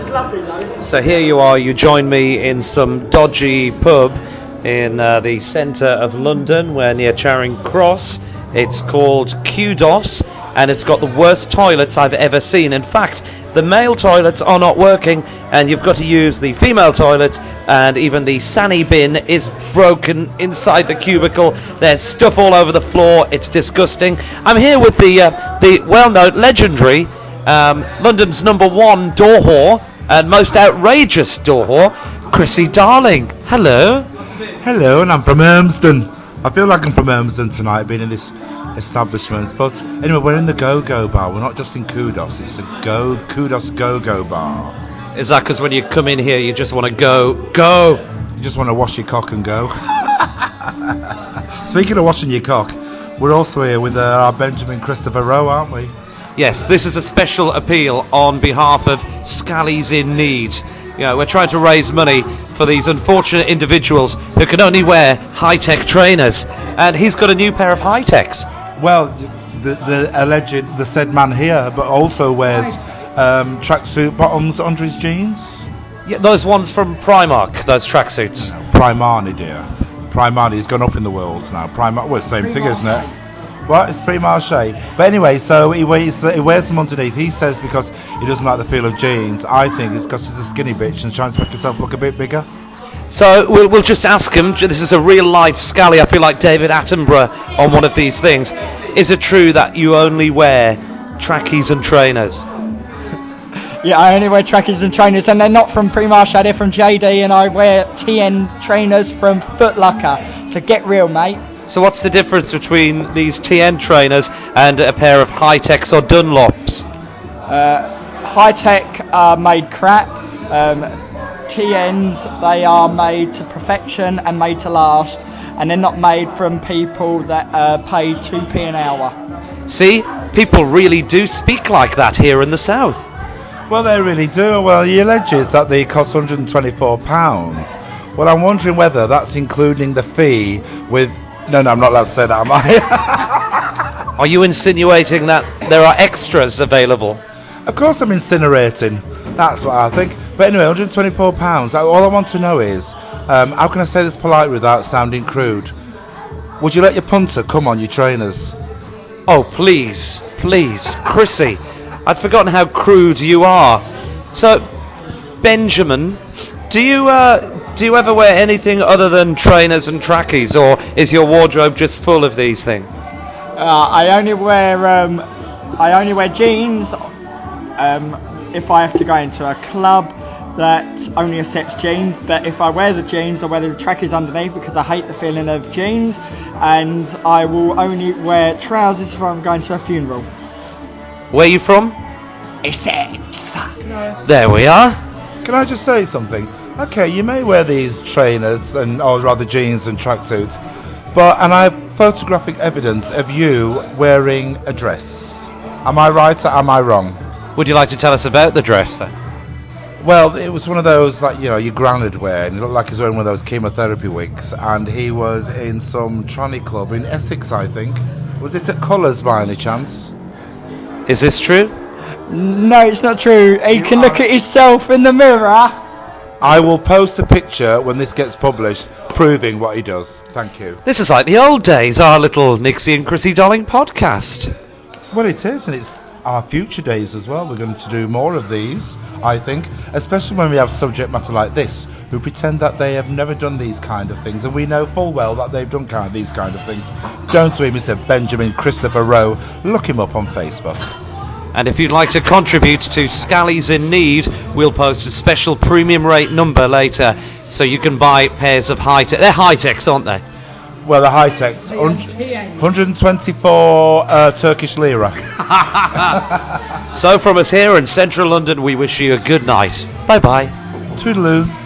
So here you are, you join me in some dodgy pub in the centre of London. We're near Charing Cross. It's called Kudos, and it's got the worst toilets I've ever seen. In fact, the male toilets are not working, and you've got to use the female toilets, and even the Sani bin is broken inside the cubicle. There's stuff all over the floor. It's disgusting. I'm here with the well-known, legendary, London's #1 door whore and most outrageous door whore, Chrissy Darling. Hello. Hello, and I'm from Urmston. I feel like I'm from Urmston tonight, being in this establishment. But anyway, we're in the Go-Go Bar. We're not just in Kudos, it's the Kudos Go-Go Bar. Is that because when you come in here, you just want to go? You just want to wash your cock and go. Speaking of washing your cock, we're also here with our Benjamin Christopher Rowe, aren't we? Yes, this is a special appeal on behalf of Scallies in Need. You know, we're trying to raise money for these unfortunate individuals who can only wear high-tech trainers. And he's got a new pair of high-techs. Well, the said man here, but also wears tracksuit bottoms under his jeans. Yeah, those ones from Primark, those tracksuits. Primani, dear. Primani's gone up in the world now. Primark, well, same thing, isn't it? What? It's pre-marché. But anyway, so he wears them underneath. He says because he doesn't like the feel of jeans. I think it's because he's a skinny bitch and trying to make himself look a bit bigger. So we'll just ask him. This is a real-life Scally. I feel like David Attenborough on one of these things. Is it true that you only wear trackies and trainers? Yeah, I only wear trackies and trainers, and they're not from Primarché, they're from JD, and I wear TN trainers from Foot Locker. So get real, mate. So what's the difference between these TN trainers and a pair of high-techs or Dunlops? High-tech are made crap. TNs, they are made to perfection and made to last, and they're not made from people that pay 2p an hour. See, people really do speak like that here in the south. Well, they really do. Well, he alleges that they cost £124. Well, I'm wondering whether that's including the fee with... No, I'm not allowed to say that, am I? Are you insinuating that there are extras available? Of course I'm incinerating. That's what I think. But anyway, £124. All I want to know is, how can I say this politely without sounding crude? Would you let your punter come on your trainers? Oh, please, Chrissy. I'd forgotten how crude you are. So, Benjamin, do you ever wear anything other than trainers and trackies, or is your wardrobe just full of these things? I only wear jeans if I have to go into a club that only accepts jeans. But if I wear the jeans, I wear the trackies underneath because I hate the feeling of jeans, and I will only wear trousers if I'm going to a funeral. Where are you from? Essex. There we are. Can I just say something? Okay, you may wear these trainers, or rather jeans and tracksuits, and I have photographic evidence of you wearing a dress. Am I right or am I wrong? Would you like to tell us about the dress then? Well, it was one of those, like, you know, your granddad wear, and he looked like he was wearing one of those chemotherapy wigs, and he was in some tranny club in Essex, I think. Was it at Colours by any chance? Is this true? No, it's not true. He can look at himself in the mirror. I will post a picture when this gets published, proving what he does. Thank you. This is like the old days, our little Nixie and Chrissy Darling podcast. Well, it is, and it's our future days as well. We're going to do more of these, I think, especially when we have subject matter like this, who pretend that they have never done these kind of things, and we know full well that they've done these kind of things. Don't we, Mr. Benjamin Christopher Rowe? Look him up on Facebook. And if you'd like to contribute to Scallies in Need, we'll post a special premium rate number later, so you can buy pairs of high-tech. They're high-techs, aren't they? Well, the high-techs, 124 Turkish lira. So from us here in central London, we wish you a good night. Bye-bye. Toodaloo.